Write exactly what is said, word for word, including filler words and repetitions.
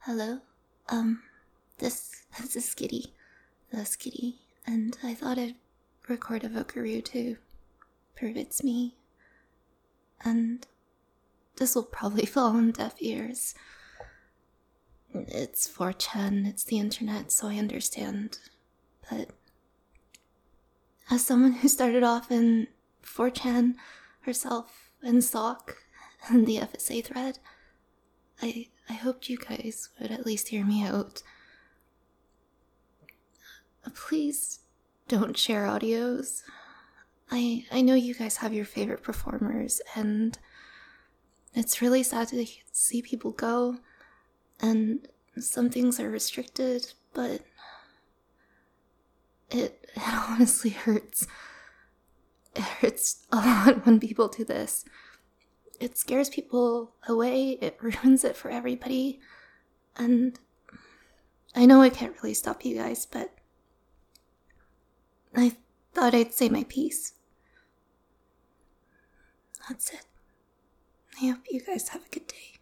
Hello? Um, this, this is Skitty. The Skitty. And I thought I'd record a Vokaroo to prove it's me. And this will probably fall on deaf ears. It's four chan, it's the internet, so I understand. But as someone who started off in four chan herself and Sock and the F S A thread, I I hoped you guys would at least hear me out. Uh, Please don't share audios. I I know you guys have your favorite performers, and it's really sad to see people go, and some things are restricted, but it, it honestly hurts. It hurts a lot when people do this. It scares people away, it ruins it for everybody, and I know I can't really stop you guys, but I thought I'd say my piece. That's it. I hope you guys have a good day.